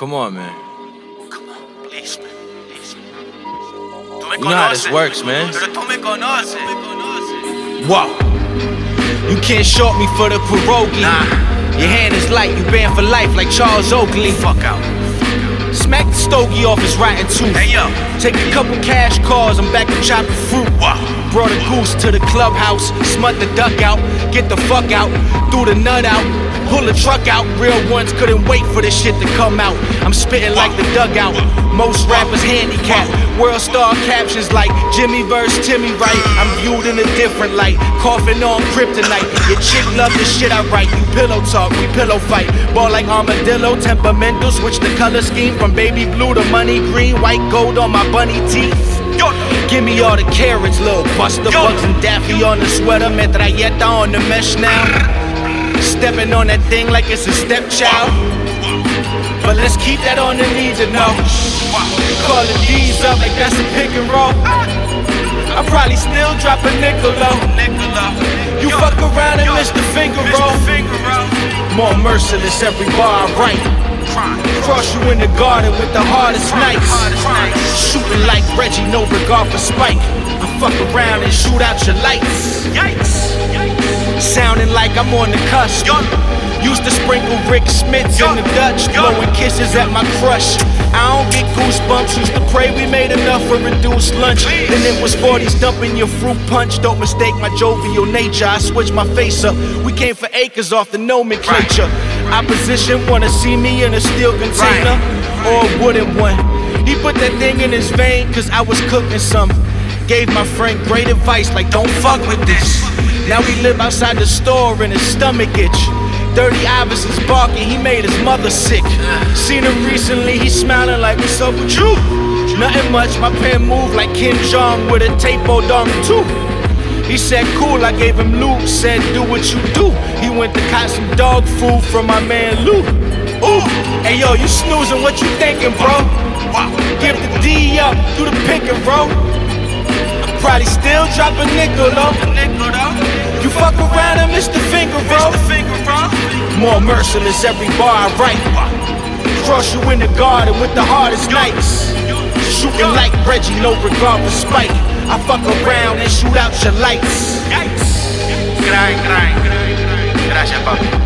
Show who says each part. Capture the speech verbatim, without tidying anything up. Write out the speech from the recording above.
Speaker 1: Come on, man.
Speaker 2: Come on, please, man. Please, man. Tú me
Speaker 1: You know how this
Speaker 2: conoces,
Speaker 1: works, man.
Speaker 2: Pero tú me conoces.
Speaker 1: Wow. You can't short me for the pierogi.
Speaker 2: Nah.
Speaker 1: Your hand is light, you banned for life like Charles Oakley.
Speaker 2: Fuck out.
Speaker 1: Smack the stogie off his rotten tooth.
Speaker 2: Hey, yo.
Speaker 1: Take a couple cash calls, I'm back to chopping fruit.
Speaker 2: Wow.
Speaker 1: Brought a goose to the clubhouse, smut the duck out, get the fuck out, threw the nut out, pull the truck out. Real ones couldn't wait for this shit to come out. I'm spitting like the dugout, most rappers handicapped. World star captions like Jimmy versus Timmy right. I'm viewed in a different light, coughing on kryptonite. Your chick love the shit I write, you pillow talk, we pillow fight. Ball like armadillo, temperamental, switch the color scheme from baby blue to money green, white gold on my bunny teeth. Give me all the carrots, little Buster Bugs and Daffy on the sweater, metralleta on the mesh now. Stepping on that thing like it's a stepchild. But let's keep that on the knees and know. Calling D's up like that's a pick and roll. I probably still drop a nickel low. You fuck around and miss the finger roll. More merciless every bar I write. Cross you in the garden with the hardest nights. Shooting like Reggie, no regard for spike. I fuck around and shoot out your lights. Sounding like I'm on the cusp. Used to sprinkle Rick Smiths in the Dutch, blowing kisses at my crush. I don't get goosebumps, used to pray we made enough for reduced lunch. Then it was forties dumping your fruit punch. Don't mistake my jovial nature, I switched my face up. We came for acres off the nomenclature. Opposition wanna see me in a steel container or a wooden one. He put that thing in his vein cause I was cooking some. Gave my friend great advice like don't fuck with this. Now we live outside the store and his stomach itch. Dirty Iverson's barking, he made his mother sick. Seen him recently, he smiling like what's up with you? Nothing much, my pen moved like Kim Jong with a tape on too. He said cool, I gave him loot, said do what you do. He went to cop some dog food from my man Lou. Ooh, hey yo, you snoozing, what you thinking, bro? Give the D up, do the pick and roll. Probably still drop a nickel though. You fuck around and miss the finger roll. More merciless every bar I write. Cross you in the garden with the hardest nights. Shooting like Reggie, no regard for spike. I fuck around and shoot out your lights.
Speaker 2: Gracias, papi.